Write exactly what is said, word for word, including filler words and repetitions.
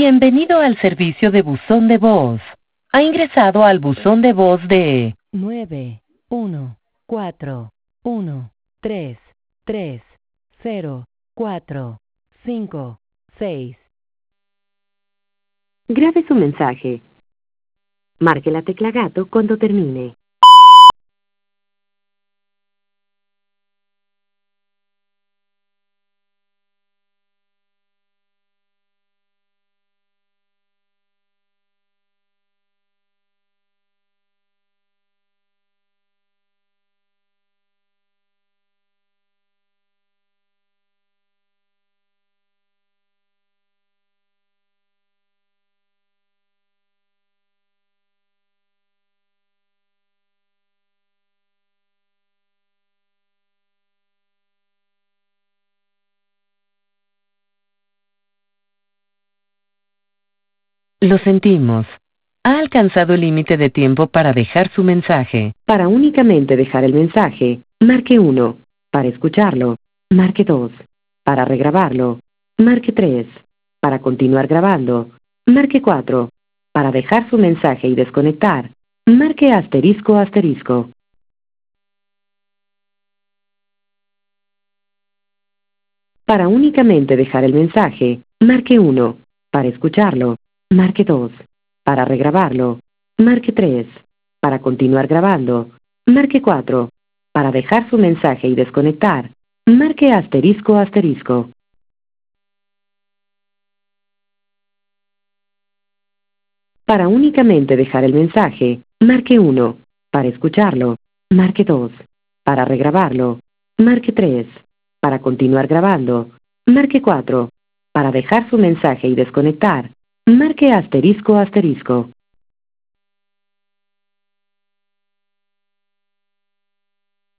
Bienvenido al servicio de buzón de voz. Ha ingresado al buzón de voz de nueve uno cuatro uno tres tres cero cuatro cinco seis. Grabe su mensaje. Marque la tecla gato cuando termine. Lo sentimos. Ha alcanzado el límite de tiempo para dejar su mensaje. Para únicamente dejar el mensaje, marque uno. Para escucharlo, marque dos. Para regrabarlo, marque tres. Para continuar grabando, marque cuatro. Para dejar su mensaje y desconectar, marque asterisco asterisco. Para únicamente dejar el mensaje, marque uno. Para escucharlo, marque dos. Para regrabarlo, marque tres. Para continuar grabando, marque cuatro. Para dejar su mensaje y desconectar, marque asterisco asterisco. Para únicamente dejar el mensaje, marque uno. Para escucharlo, marque dos. Para regrabarlo, marque tres. Para continuar grabando, marque cuatro. Para dejar su mensaje y desconectar, marque asterisco asterisco.